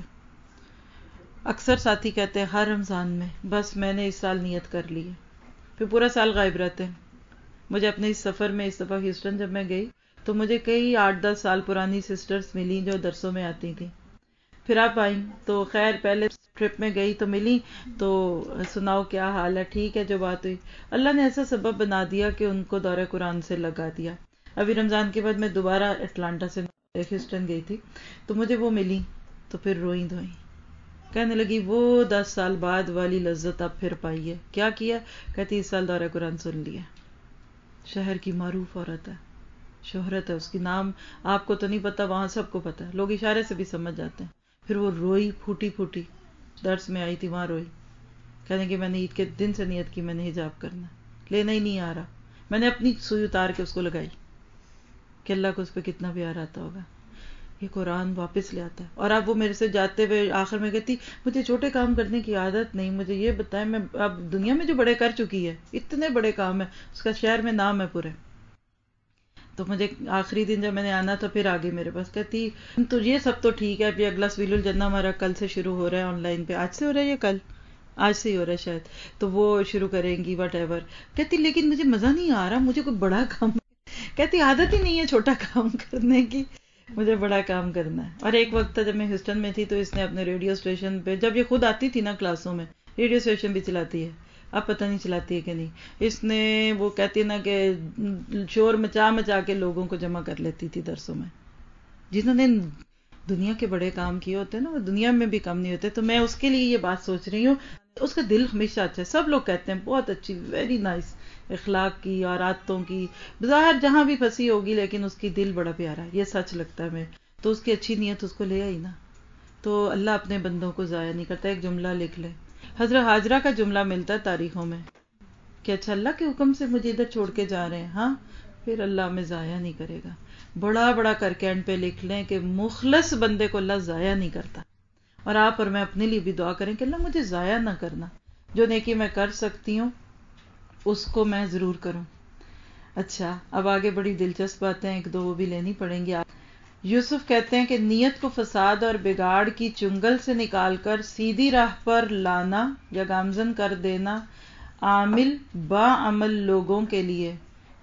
اکثر ساتھی کہتے ہیں ہر رمضان میں بس میں نے اس سال نیت کر لی ہے، پھر پورا سال غائب رہتے ہیں. مجھے اپنے اس سفر میں اس دفعہ ہیوسٹن جب میں گئی تو مجھے کئی 8-10 سال پرانی سسٹرز ملی جو درسوں میں آتی تھیں. پھر آپ آئیں تو خیر پہلے ٹرپ میں گئی تو ملی تو سناؤ کیا حال ہے، ٹھیک ہے. جو بات ہوئی اللہ نے ایسا سبب بنا دیا کہ ان کو دورہ قرآن سے لگا دیا. ابھی رمضان کے بعد میں دوبارہ اٹلانٹا سے ہیوسٹن گئی تھی تو مجھے وہ ملی تو پھر روئیں دھوئیں، کہنے لگی وہ 10 سال بعد والی لذت اب پھر پائی ہے. کیا کیا؟ کہتی اس سال دورہ قرآن سن لیا. شہر کی معروف عورت ہے، شہرت ہے اس کی، نام آپ کو تو نہیں پتا، وہاں سب کو پتا ہے، لوگ اشارے سے بھی سمجھ جاتے ہیں. پھر وہ روئی پھوٹی پھوٹی، درس میں آئی تھی وہاں روئی، کہنے کہ میں نے عید کے دن سے نیت کی میں نے حجاب کرنا، لینا ہی نہیں آ رہا. میں نے اپنی سوئی اتار کے اس کو لگائی کہ اللہ کو اس پہ کتنا پیار آتا ہوگا، یہ قرآن واپس لے آتا ہے. اور اب وہ میرے سے جاتے ہوئے آخر میں کہتی مجھے چھوٹے کام کرنے کی عادت نہیں، مجھے یہ بتائیں میں اب دنیا میں جو بڑے کر چکی ہے، اتنے بڑے کام ہے، اس کا شہر میں نام ہے پورے. تو مجھے آخری دن جب میں نے آنا تھا پھر آگے میرے پاس کہتی تو یہ سب تو ٹھیک ہے، ابھی اگلا سویل الجنہ ہمارا کل سے شروع ہو رہا ہے آن لائن پہ، آج سے ہو رہا ہے یا کل، آج سے ہی ہو رہا ہے شاید، تو وہ شروع کریں گی وٹ ایور. کہتی لیکن مجھے مزہ نہیں آ رہا، مجھے کوئی بڑا کام، کہتی عادت ہی نہیں ہے چھوٹا کام کرنے کی، مجھے بڑا کام کرنا ہے. اور ایک وقت تھا جب میں ہیوسٹن میں تھی تو اس نے اپنے ریڈیو اسٹیشن پہ، جب یہ خود آتی تھی نا کلاسوں میں، ریڈیو اسٹیشن بھی چلاتی ہے، اب پتہ نہیں چلاتی ہے کہ نہیں، اس نے وہ کہتی نا کہ شور مچا مچا کے لوگوں کو جمع کر لیتی تھی درسوں میں. جنہوں نے دنیا کے بڑے کام کیے ہوتے ہیں نا وہ دنیا میں بھی کم نہیں ہوتے. تو میں اس کے لیے یہ بات سوچ رہی ہوں، اس کا دل ہمیشہ اچھا ہے، سب لوگ کہتے ہیں بہت اچھی، ویری نائس اخلاق کی اور عادتوں کی، ظاہر جہاں بھی پھنسی ہوگی لیکن اس کی دل بڑا پیارا ہے، یہ سچ لگتا ہے. میں تو اس کی اچھی نیت اس کو لے آئی نا، تو اللہ اپنے بندوں کو ضائع نہیں کرتا. ایک جملہ لکھ لے، حضرت ہاجرہ کا جملہ ملتا ہے تاریخوں میں کہ اچھا اللہ کے حکم سے مجھے ادھر چھوڑ کے جا رہے ہیں، ہاں پھر اللہ ہمیں ضائع نہیں کرے گا. بڑا بڑا کر کے اینڈ پہ لکھ لیں کہ مخلص بندے کو اللہ ضائع نہیں کرتا. اور آپ اور میں اپنے لیے بھی دعا کریں کہ اللہ مجھے ضائع نہ کرنا، جو نیکی میں کر سکتی ہوں اس کو میں ضرور کروں. اچھا اب آگے بڑی دلچسپ باتیں ایک دو وہ بھی لینی پڑیں گی. یوسف کہتے ہیں کہ نیت کو فساد اور بگاڑ کی چنگل سے نکال کر سیدھی راہ پر لانا یا گامزن کر دینا عامل با عمل لوگوں کے لیے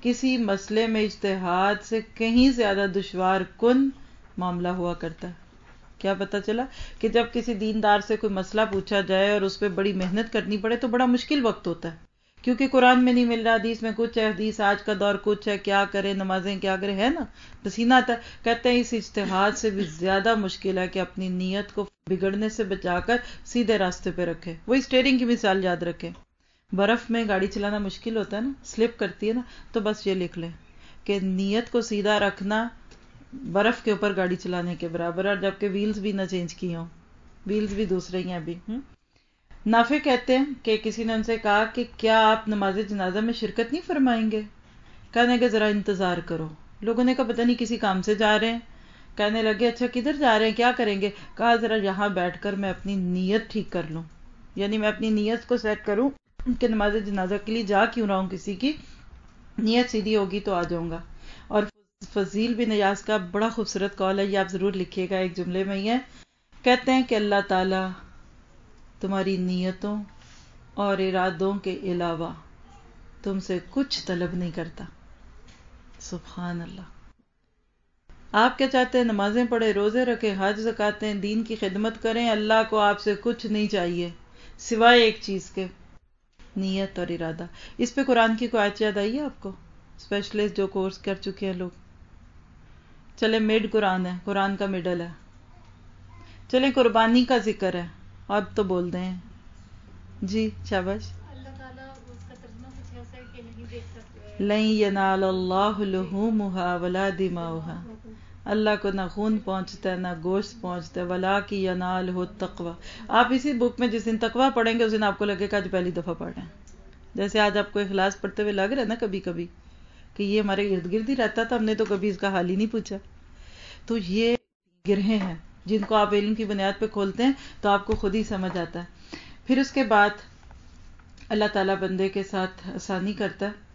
کسی مسئلے میں اجتہاد سے کہیں زیادہ دشوار کن معاملہ ہوا کرتا ہے. کیا پتہ چلا کہ جب کسی دیندار سے کوئی مسئلہ پوچھا جائے اور اس پہ بڑی محنت کرنی پڑے تو بڑا مشکل وقت ہوتا ہے، کیونکہ قرآن میں نہیں مل رہا، حدیث میں کچھ ہے، حدیث آج کا دور کچھ ہے، کیا کرے، نمازیں کیا کرے، ہے نا، پسینہ آتا ہے. کہتے ہیں اس اجتہاد سے بھی زیادہ مشکل ہے کہ اپنی نیت کو بگڑنے سے بچا کر سیدھے راستے پہ رکھے. وہی اسٹیئرنگ کی مثال یاد رکھے. برف میں گاڑی چلانا مشکل ہوتا ہے نا، سلپ کرتی ہے نا، تو بس یہ لکھ لیں کہ نیت کو سیدھا رکھنا برف کے اوپر گاڑی چلانے کے برابر، اور جبکہ ویلز بھی نہ چینج کی ہوں، ویلز بھی دوسرے ہی ہیں ابھی. نافع کہتے ہیں کہ کسی نے ان سے کہا کہ کیا آپ نماز جنازہ میں شرکت نہیں فرمائیں گے؟ کہنے کہ ذرا انتظار کرو. لوگوں نے کہا پتہ نہیں کسی کام سے جا رہے ہیں. کہنے لگے اچھا کدھر جا رہے ہیں، کیا کریں گے؟ کہا ذرا یہاں بیٹھ کر میں اپنی نیت ٹھیک کر لوں، یعنی میں اپنی نیت کو سیٹ کروں کہ نماز جنازہ کے لیے جا کیوں رہا ہوں، کسی کی نیت سیدھی ہوگی تو آ جاؤں گا. اور فضیل بن ایاز کا بڑا خوبصورت قول ہے، یہ آپ ضرور لکھیے گا، ایک جملے میں ہی ہے. کہتے ہیں کہ اللہ تعالیٰ تمہاری نیتوں اور ارادوں کے علاوہ تم سے کچھ طلب نہیں کرتا. سبحان اللہ. آپ کیا چاہتے ہیں؟ نمازیں پڑھیں، روزے رکھیں، حج زکاتیں، دین کی خدمت کریں. اللہ کو آپ سے کچھ نہیں چاہیے سوائے ایک چیز کے، نیت اور ارادہ. اس پہ قرآن کی کوئی آیت یاد آئی ہے آپ کو؟ اسپیشلسٹ جو کورس کر چکے ہیں لوگ. چلیں مڈ قرآن ہے، قرآن کا مڈل ہے. چلیں قربانی کا ذکر ہے، اب تو بول دیں. جی شاباش. اللہ تعالیٰ اس کا ترجمہ کچھ ایسا ہے کہ نہیں دیکھ سکتے. لن ینال اللہ لحومها ولا دماؤها. اللہ کو نہ خون پہنچتا ہے نہ گوشت پہنچتا ہے، ولاکن ینالہ التقوی. آپ اسی بک میں جس دن تقوی پڑھیں گے اس دن آپ کو لگے گا آج پہلی دفعہ پڑھ رہے ہیں. جیسے آج آپ کو اخلاص پڑھتے ہوئے لگ رہا ہے نا کبھی کبھی کہ یہ ہمارے ارد گرد ہی رہتا تھا، ہم نے تو کبھی اس کا حال ہی نہیں پوچھا. تو یہ گرہیں ہیں جن کو آپ علم کی بنیاد پہ کھولتے ہیں تو آپ کو خود ہی سمجھ آتا ہے. پھر اس کے بعد اللہ تعالیٰ بندے کے ساتھ آسانی کرتا ہے.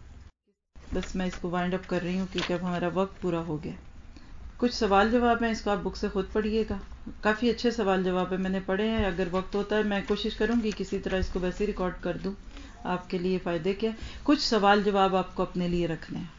بس میں اس کو وائنڈ اپ کر رہی ہوں کیونکہ اب ہمارا وقت پورا ہو گیا. کچھ سوال جواب ہیں، اس کو آپ بک سے خود پڑھیے گا. کافی اچھے سوال جواب میں نے پڑھے ہیں. اگر وقت ہوتا ہے میں کوشش کروں گی کسی طرح اس کو ویسے ریکارڈ کر دوں آپ کے لیے فائدے کے. کچھ سوال جواب آپ کو اپنے لیے رکھنے ہیں.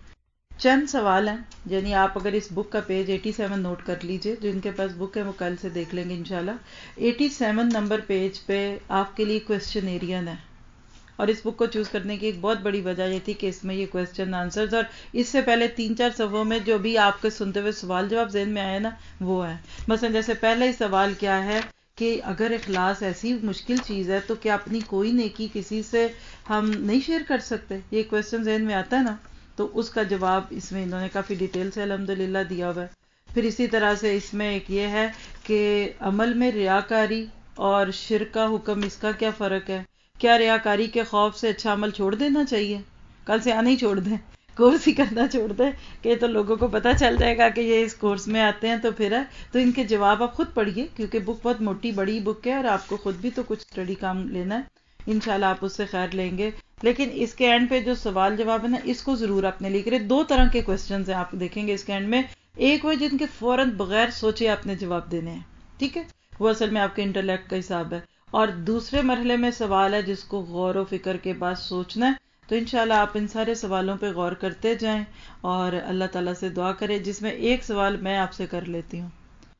چند سوال ہیں، یعنی آپ اگر اس بک کا پیج 87 نوٹ کر لیجئے، جن کے پاس بک ہے وہ کل سے دیکھ لیں گے انشاءاللہ. 87 نمبر پیج پہ آپ کے لیے کویسچن ایرین ہے. اور اس بک کو چوز کرنے کی ایک بہت بڑی وجہ یہ تھی کہ اس میں یہ کویسچن آنسرز اور اس سے پہلے 3-4 صفحوں میں جو بھی آپ کے سنتے ہوئے سوال جواب ذہن میں آئے نا وہ ہے. مثلا جیسے پہلا ہی سوال کیا ہے کہ اگر اخلاص ایسی مشکل چیز ہے تو کیا اپنی کوئی نیکی کسی سے ہم نہیں شیئر کر سکتے؟ یہ کویسچن ذہن میں آتا ہے نا، تو اس کا جواب اس میں انہوں نے کافی ڈیٹیل سے الحمدللہ دیا ہوا ہے. پھر اسی طرح سے اس میں ایک یہ ہے کہ عمل میں ریاکاری اور شرک کا حکم، اس کا کیا فرق ہے؟ کیا ریاکاری کے خوف سے اچھا عمل چھوڑ دینا چاہیے؟ کل سے آنا ہی چھوڑ دیں، کورس ہی کرنا چھوڑ دیں کہ تو لوگوں کو پتہ چل جائے گا کہ یہ اس کورس میں آتے ہیں تو پھر ہے. تو ان کے جواب آپ خود پڑھیے کیونکہ بک بہت موٹی بڑی بک ہے اور آپ کو خود بھی تو کچھ اسٹڈی کام لینا ہے. انشاءاللہ آپ اس سے خیر لیں گے. لیکن اس کے اینڈ پہ جو سوال جواب ہے نا اس کو ضرور اپنے لے کرے. 2 طرح کے کویسچنز ہیں آپ دیکھیں گے اس کے اینڈ میں. ایک وہ جن کے فوراً بغیر سوچے آپ نے جواب دینے ہیں، ٹھیک ہے، وہ اصل میں آپ کے انٹلیکٹ کا حساب ہے. اور دوسرے مرحلے میں سوال ہے جس کو غور و فکر کے بعد سوچنا ہے. تو انشاءاللہ آپ ان سارے سوالوں پہ غور کرتے جائیں اور اللہ تعالیٰ سے دعا کریں، جس میں ایک سوال میں آپ سے کر لیتی ہوں.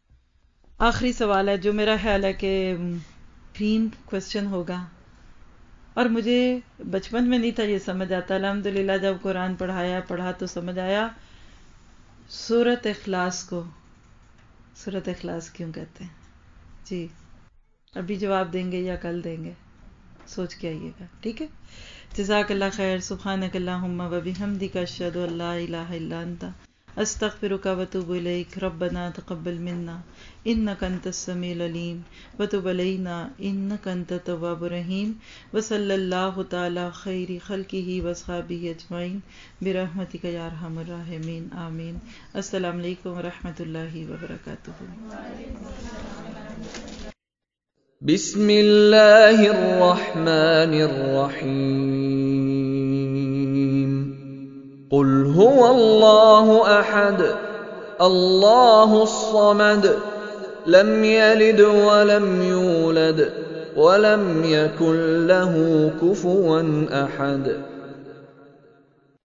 آخری سوال ہے جو میرا خیال ہے کہ گرین کویسچن ہوگا اور مجھے بچپن میں نہیں تھا یہ سمجھ آتا. الحمدللہ جب قرآن پڑھا تو سمجھ آیا. سورۃ اخلاص کو سورۃ اخلاص کیوں کہتے ہیں؟ جی ابھی جواب دیں گے یا کل دیں گے؟ سوچ کے آئیے گا، ٹھیک ہے. جزاک اللہ خیر. سبحانک اللہم و بحمدک اشہد ان لا الہ الا انت استغفرک و اتوب الیک. ربنا تقبل منا انک انت السمیع العلیم وتب علینا انک انت التواب الرحیم. وصلی اللہ تعالی خیر خلقہ واصحابہ اجمعین برحمتک یا ارحم الراحمین. آمین. السلام علیکم ورحمۃ اللہ وبرکاتہ. بسم اللہ الرحمن الرحیم. قل هو اللہ احد اللہ الصمد لم یلد ولم یولد ولم یکن له کفوا احد.